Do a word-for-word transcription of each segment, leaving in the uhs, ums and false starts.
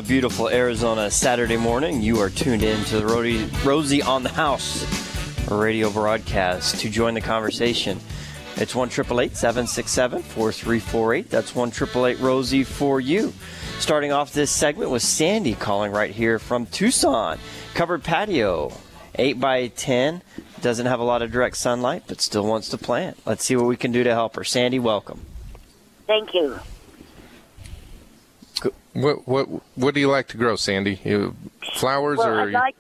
beautiful Arizona Saturday morning. You are tuned in to the Rosie, Rosie on the House radio broadcast. To join the conversation, it's one eight eight eight, seven six seven, four three four eight. That's one eight eight eight, Rosie for you. Starting off this segment with Sandy calling right here from Tucson. Covered patio, eight by ten. Doesn't have a lot of direct sunlight, but still wants to plant. Let's see what we can do to help her. Sandy, welcome. Thank you. What what what do you like to grow, Sandy? You, flowers well, or? I like,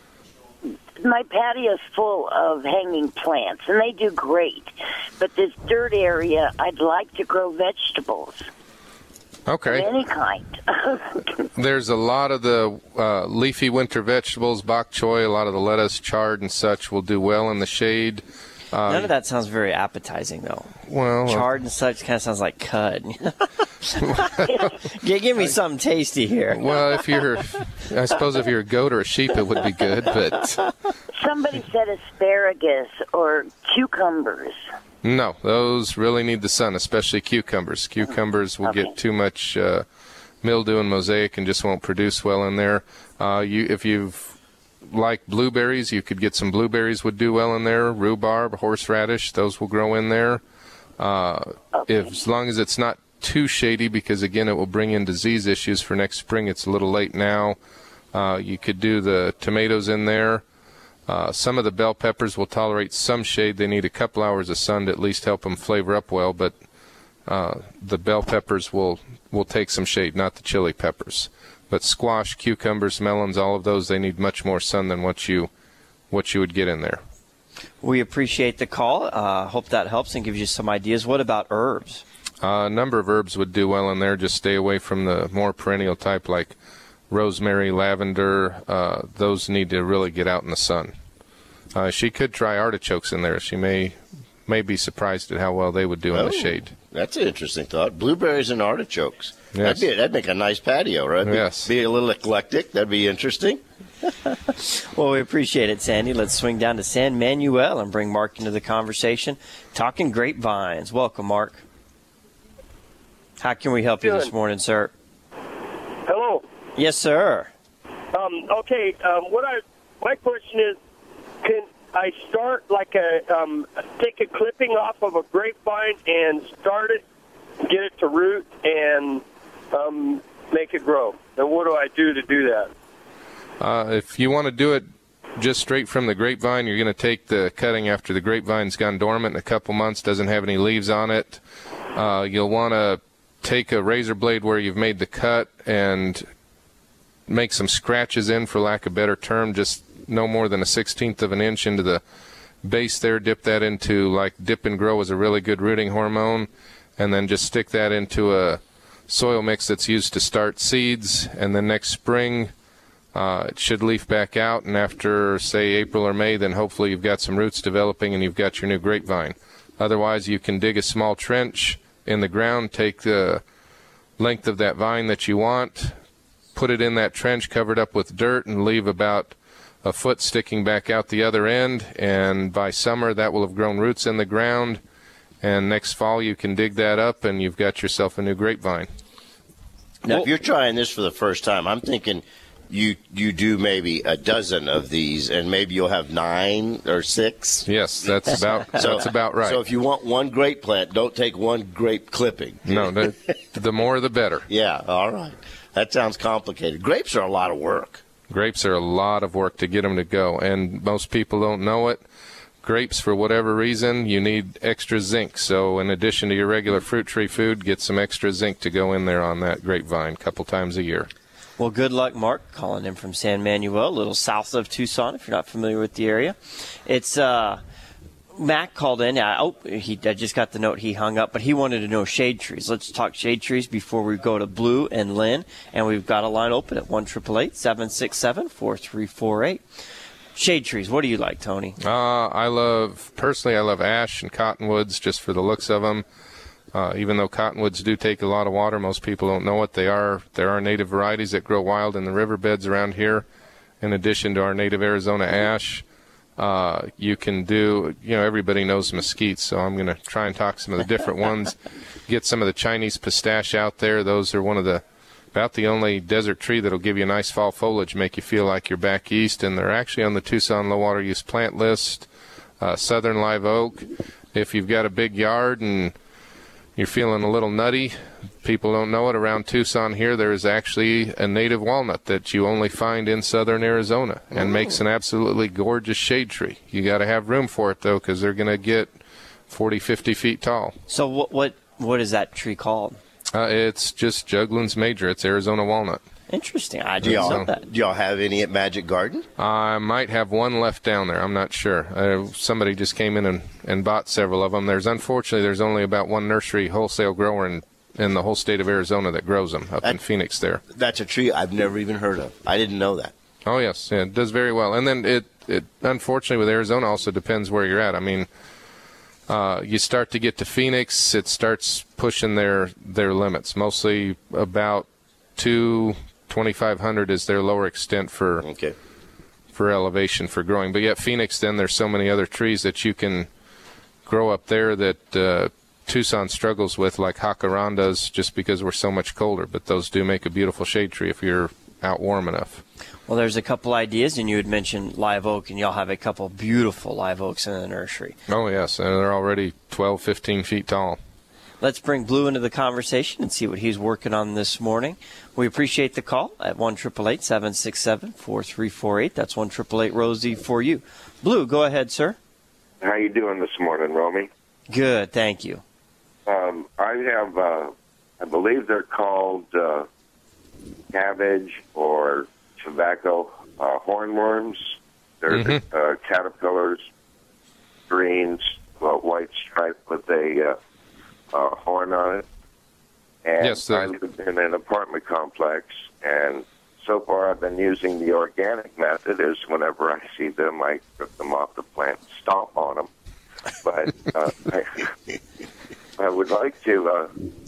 my patio is full of hanging plants, and they do great. But this dirt area, I'd like to grow vegetables. Okay. Of any kind. There's a lot of the uh, leafy winter vegetables, bok choy, a lot of the lettuce, chard, and such will do well in the shade. Uh, None of that sounds very appetizing, though. Well, chard and such kind of sounds like cud. give, give me something tasty here. Well, if you're, I suppose if you're a goat or a sheep, it would be good. But somebody said asparagus or cucumbers. No, those really need the sun, especially cucumbers. Cucumbers will okay. get too much uh, mildew and mosaic and just won't produce well in there. Uh, you, if you've like blueberries, you could get some blueberries would do well in there. Rhubarb, horseradish, those will grow in there. Uh, okay. if, as long as it's not too shady, because again it will bring in disease issues for next spring. It's a little late now. Uh, you could do the tomatoes in there. Uh, some of the bell peppers will tolerate some shade. They need a couple hours of sun to at least help them flavor up well, but uh, the bell peppers will, will take some shade, not the chili peppers. But squash, cucumbers, melons, all of those, they need much more sun than what you what you would get in there. We appreciate the call. Uh, hope that helps and gives you some ideas. What about herbs? Uh, a number of herbs would do well in there. Just stay away from the more perennial type like rosemary, lavender. Uh, those need to really get out in the sun. Uh, she could try artichokes in there. She may may be surprised at how well they would do in oh, the shade. That's an interesting thought. Blueberries and artichokes. Yes. That'd, be, that'd make a nice patio, right? Yes. Be, be a little eclectic. That'd be interesting. Well, we appreciate it, Sandy. Let's swing down to San Manuel and bring Mark into the conversation. Talking grapevines. Welcome, Mark. How can we help you this morning, sir? Hello. Yes, sir. Um, okay. Um, what I my question is, can I start like a um, take a clipping off of a grapevine and start it, get it to root, and um, make it grow? And what do I do to do that? Uh, if you want to do it just straight from the grapevine, you're going to take the cutting after the grapevine's gone dormant in a couple months, doesn't have any leaves on it. Uh, you'll want to take a razor blade where you've made the cut and make some scratches in, for lack of a better term, just no more than a sixteenth of an inch into the base there. Dip that into, like Dip and Grow is a really good rooting hormone, and then just stick that into a soil mix that's used to start seeds, and then next spring uh, it should leaf back out, and after, say, April or May, then hopefully you've got some roots developing and you've got your new grapevine. Otherwise, you can dig a small trench in the ground, take the length of that vine that you want, put it in that trench, cover it up with dirt, and leave about a foot sticking back out the other end, and by summer that will have grown roots in the ground, and next fall you can dig that up and you've got yourself a new grapevine. Now, if you're trying this for the first time, I'm thinking you you do maybe a dozen of these, and maybe you'll have nine or six. Yes, that's about so, that's about right. So if you want one grape plant, don't take one grape clipping. No, the, the more the better. Yeah, all right. That sounds complicated. Grapes are a lot of work. Grapes are a lot of work to get them to go, and most people don't know it. Grapes, for whatever reason, you need extra zinc. So in addition to your regular fruit tree food, get some extra zinc to go in there on that grapevine a couple times a year. Well, good luck, Mark, calling in from San Manuel, a little south of Tucson, if you're not familiar with the area. It's uh, Mac called in. I, oh, he, I just got the note he hung up, but he wanted to know shade trees. Let's talk shade trees before we go to Blue and Lynn, and we've got a line open at one eight eight eight, seven six seven, four three four eight. Shade trees, what do you like, Tony? Uh, I love, personally, I love ash and cottonwoods just for the looks of them. Uh, even though cottonwoods do take a lot of water, most people don't know what they are. There are native varieties that grow wild in the riverbeds around here. In addition to our native Arizona ash, uh, you can do, you know, everybody knows mesquite, so I'm going to try and talk some of the different ones. Get some of the Chinese pistache out there. Those are one of the about the only desert tree that'll give you nice fall foliage, make you feel like you're back east, and they're actually on the Tucson low water use plant list. Uh, southern live oak. If you've got a big yard and you're feeling a little nutty, people don't know it, around Tucson here there is actually a native walnut that you only find in southern Arizona and Ooh. makes an absolutely gorgeous shade tree. You got to have room for it, though, because they're going to get forty, fifty feet tall. So what what what is that tree called? Uh, it's just Juglans major. It's Arizona walnut. Interesting. I Do didn't y'all, know that. do y'all have any at Magic Garden? I might have one left down there. I'm not sure. Uh, somebody just came in and, and bought several of them. There's unfortunately there's only about one nursery wholesale grower in, in the whole state of Arizona that grows them up That- in Phoenix there. That's a tree I've never even heard of. I didn't know that. Oh yes, yeah, it does very well. And then it, it unfortunately with Arizona also depends where you're at. I mean, uh, you start to get to Phoenix, it starts pushing their their limits. Mostly about two. twenty-five hundred is their lower extent for Okay. for elevation for growing. But yet Phoenix, then there's so many other trees that you can grow up there that uh, Tucson struggles with, like jacarandas, just because we're so much colder. But those do make a beautiful shade tree if you're out warm enough. Well, there's a couple ideas, and you had mentioned live oak, and y'all have a couple beautiful live oaks in the nursery. Oh yes, and they're already twelve, fifteen feet tall. Let's bring Blue into the conversation and see what he's working on this morning. We appreciate the call at one eight eight eight, seven six seven, four three four eight. That's one eight eight eight, Rosie for you. Blue, go ahead, sir. How you doing this morning, Romy? Good, thank you. Um, I have, uh, I believe they're called uh, cabbage or tobacco uh, hornworms. They're Mm-hmm. uh, caterpillars, greens, well, white stripe with a uh, uh, horn on it. And Yes, the- I live in an apartment complex, and so far I've been using the organic method. Is whenever I see them, I rip them off the plant, stomp on them. But uh, I, I would like to uh,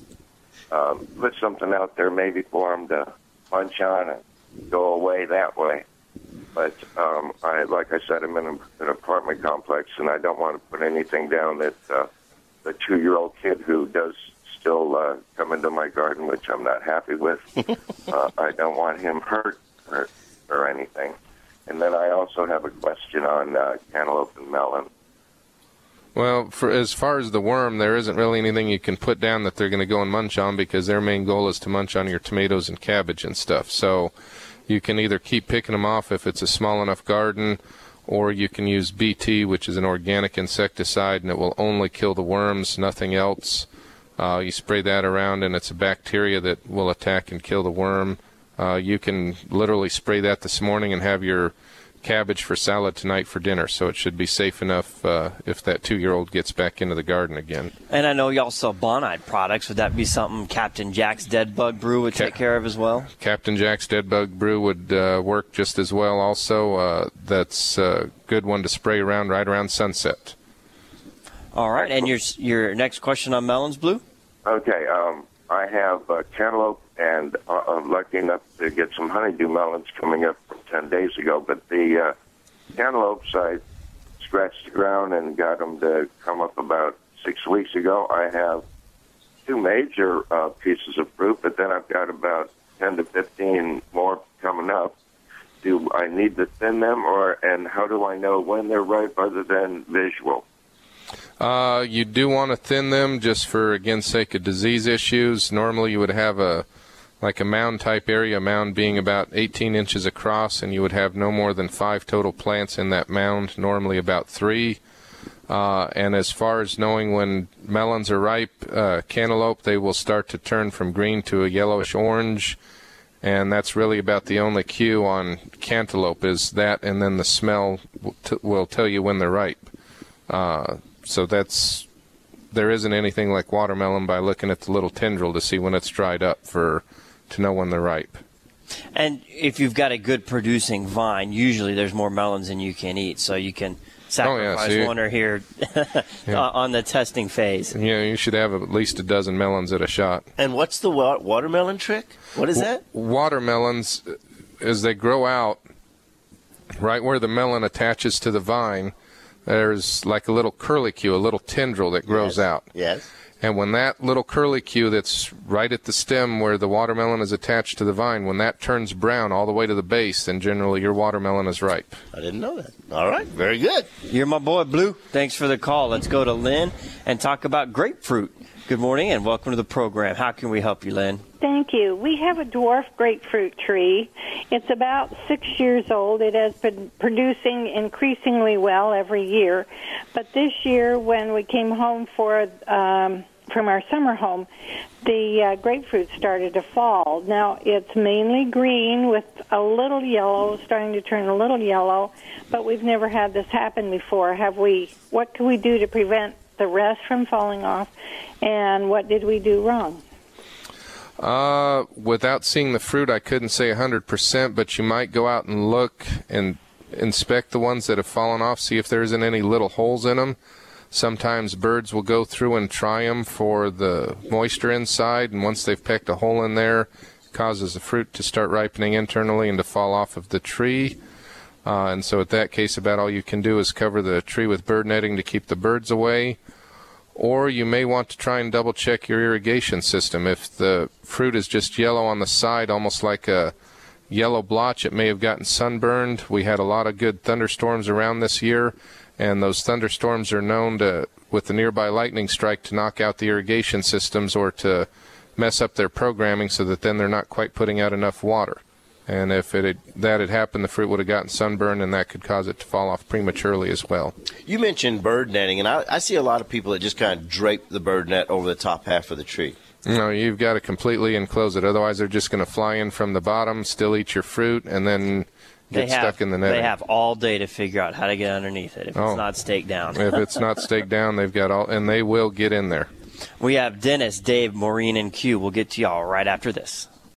um, put something out there, maybe for them to munch on and go away that way. But um, I, like I said, I'm in a, an apartment complex, and I don't want to put anything down that uh, the two-year-old kid who does still uh, come into my garden, which I'm not happy with. uh, I don't want him hurt or, or anything. And then I also have a question on uh, cantaloupe and melon. Well, for as far as the worm, there isn't really anything you can put down that they're going to go and munch on, because their main goal is to munch on your tomatoes and cabbage and stuff. So you can either keep picking them off if it's a small enough garden, or you can use B T, which is an organic insecticide, and it will only kill the worms, nothing else. Uh, you spray that around, and it's a bacteria that will attack and kill the worm. Uh, you can literally spray that this morning and have your cabbage for salad tonight for dinner, so it should be safe enough uh, if that two-year-old gets back into the garden again. And I know y'all sell Bonide products. Would that be something Captain Jack's Dead Bug Brew would take Ca- care of as well? Captain Jack's Dead Bug Brew would uh, work just as well also. Uh, that's a good one to spray around right around sunset. All right, and your your next question on melons, Blue? Okay, um, I have uh, cantaloupe, and uh, I'm lucky enough to get some honeydew melons coming up from ten days ago. But the uh, cantaloupes, I scratched the ground and got them to come up about six weeks ago. I have two major uh, pieces of fruit, but then I've got about ten to fifteen more coming up. Do I need to thin them, or and how do I know when they're ripe other than visual? Uh, you do want to thin them just for, again, sake of disease issues. Normally you would have a like a mound type area, a mound being about eighteen inches across, and you would have no more than five total plants in that mound, normally about three. Uh, and as far as knowing when melons are ripe, uh, cantaloupe, they will start to turn from green to a yellowish orange, and that's really about the only cue on cantaloupe is that, and then the smell will, t- will tell you when they're ripe. Uh, so that's there isn't anything like watermelon by looking at the little tendril to see when it's dried up for to know when they're ripe. And if you've got a good producing vine, usually there's more melons than you can eat, so you can sacrifice Oh, yeah, so one or here Yeah. on the testing phase. Yeah, you should have at least a dozen melons at a shot. And what's the wa- watermelon trick? What is that? Watermelons, as they grow out, right where the melon attaches to the vine, there's like a little curlicue, a little tendril that grows Yes. out. Yes. And when that little curlicue that's right at the stem where the watermelon is attached to the vine, when that turns brown all the way to the base, then generally your watermelon is ripe. I didn't know that. All right, very good. You're my boy, Blue. Thanks for the call. Let's go to Lynn and talk about grapefruit. Good morning and welcome to the program. How can we help you, Lynn? Thank you. We have a dwarf grapefruit tree. It's about six years old. It has been producing increasingly well every year. But this year, when we came home for um, from our summer home, the uh, grapefruit started to fall. Now, it's mainly green with a little yellow, starting to turn a little yellow, but we've never had this happen before. Have we? What can we do to prevent the rest from falling off, and what did we do wrong? Uh, without seeing the fruit, I couldn't say one hundred percent, but you might go out and look and inspect the ones that have fallen off, see if there isn't any little holes in them. Sometimes birds will go through and try them for the moisture inside, and once they've pecked a hole in there, it causes the fruit to start ripening internally and to fall off of the tree. Uh, and so in that case, about all you can do is cover the tree with bird netting to keep the birds away. Or you may want to try and double check your irrigation system. If the fruit is just yellow on the side, almost like a yellow blotch, it may have gotten sunburned. We had a lot of good thunderstorms around this year, and those thunderstorms are known to, with the nearby lightning strike, to knock out the irrigation systems or to mess up their programming so that then they're not quite putting out enough water. And if it had, that had happened, the fruit would have gotten sunburned, and that could cause it to fall off prematurely as well. You mentioned bird netting, and I, I see a lot of people that just kind of drape the bird net over the top half of the tree. No, you've got to completely enclose it. Otherwise, they're just going to fly in from the bottom, still eat your fruit, and then get They have, stuck in the netting. they have all day to figure out how to get underneath it if Oh. it's not staked down. If it's not staked down, they've got all, and they will get in there. We have Dennis, Dave, Maureen, and Q. We'll get to y'all right after this.